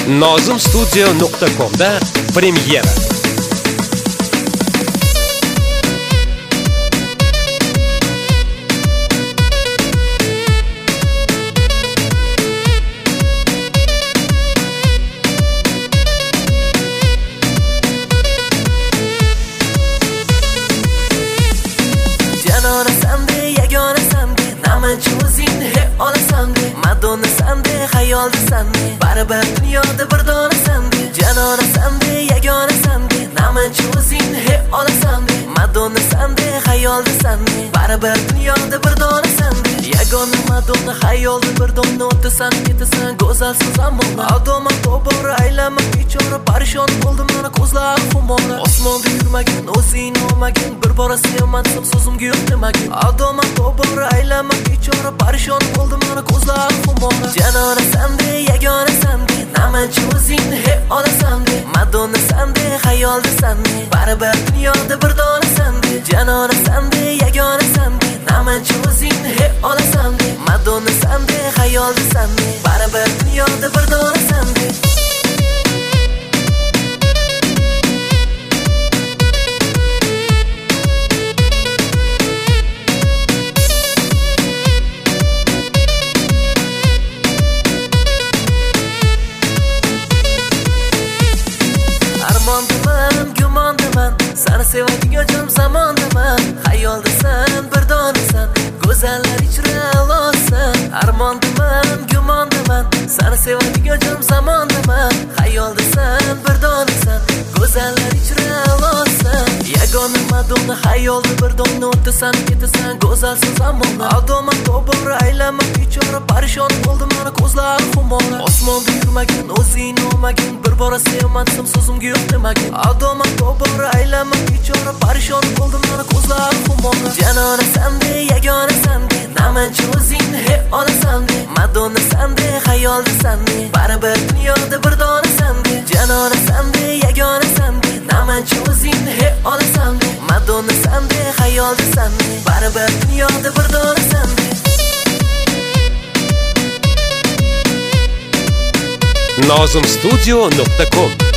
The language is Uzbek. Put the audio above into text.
Nozimstudio.com'da premyera. Janona sande, yagona sande, namanchi o'zing hep olasan de. Madonna sande, xayolda sande, baribir dunyoda bir dona sande. Janona sande, yagona sande, namanchi o'zing hep olasan de. Madonna sande, xayolda sande, baribir dunyoda bir dona sande. Yagona Madonna, xayolda bir dona o'tasan, ketasan, go'zalsiz zamona. Adoma tobora aylanma bechora, parishon bo'ldim mana ko'zlar xumora. Osmonda yurmagin, o'zing olmagin, bir bora sevmadim so'zimga yo'q demagin. Adoma tobora aylanma bechora, parishon bo'ldim mana ko'zlar xumora. Janona sande, yagona sande, namanchi o'zing hep olasan de. Madonna sande, xayolda sande, baribir dunyoda bir dona sande. Janona sande, yagona sande, namanchi o'zing hep olasan de. Madonna sande, xayolda sande, baribir dunyoda bir dona sande. Armondaman, gumondaman, seni sevadigan jon zamondaman. Xayoldasan, bir donasan, go'zallar ichra olsan. Armondaman, gumondaman, seni sevadigan jon zamondaman. Xayoldasan, bir donasan, go'zallar ichra olsan. Yagona Madonna, xayolda bir dona o'tasan, ketasan, go'zalsiz zamona. Adoma tobora aylanma bechora, parishon bo'ldim mana ko'zlar xumora. Osmonda yurmagin, o'zing olmagin, bir bora sevmadim so'zimga yo'q demagin. Adoma tobora aylanma bechora, parishon bo'ldim mana ko'zlar xumora. Janona sande, yagona sande, namanchi o'zing hep olasan de. Madonna sande, xayolda sande, baribir dunyoda bir dona sande. Janona sande, yagona sande, namanchi o'zing hep olasan de. Madonna sande, xayolda sande, baribir dunyoda bir dona sande. Nozimstudio.com